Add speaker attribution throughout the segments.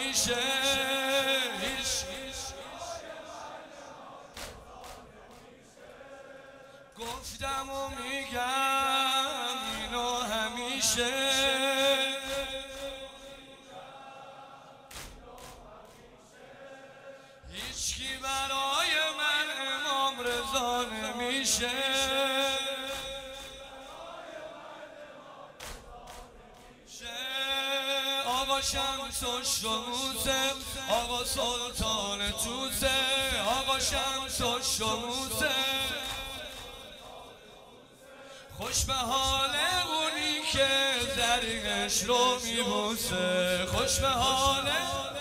Speaker 1: میشه گفتم و میگم اینو همیشه هیچکی برای من امام رضا نمیشه آقا شمس و شموسه آقا سلطان توسه آقا شمس و شموسه خوش به حال اونی که زرینش رو میبوسه خوش به حال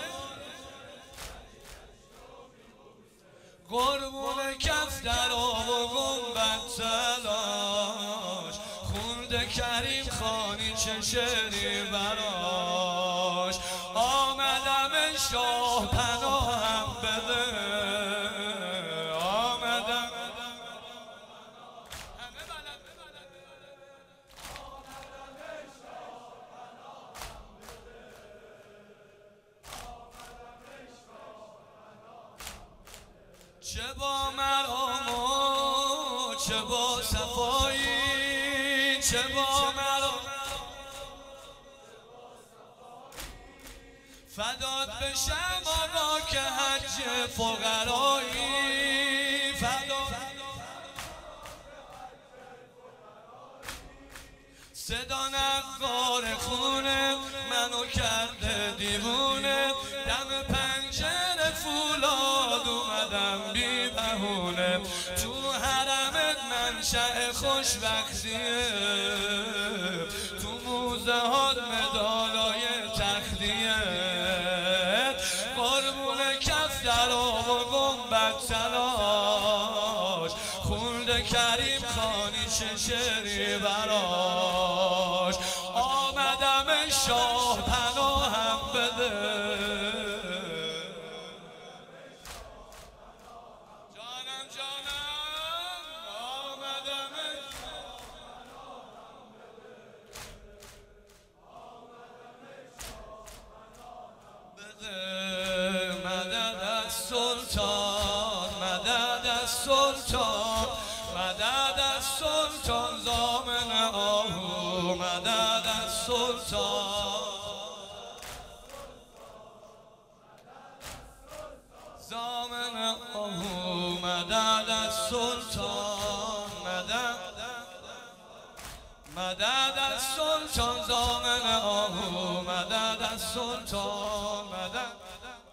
Speaker 1: قربون کف در آب و گنبد تلاش خونده کریم خانی چه شعری براش آمدم شاه پناهم بده آمدم چه با مرام و چه با صفایی چه با مرام فدات بشم آقا که حج فقرایی فدات صدا نقار خونه منو کرده دیوونه دم پنجره فولاد اومدم بی بهونه تو حرمت منشأ خوشبختیه تو موزه هات مدالای تختیه قربون کف در آب و گنبد تلاش خونده کریم خانی چه شعری براش آمدم شاه پناهم بده جانم جانم آمدم بده مدد از سلطان مدد از سلطان مدد از سلطان زامن آهو مدد از سلطان زامن آهو مدد از سلطان مدد از سلطان زامن آهو مدد از سلطان مدد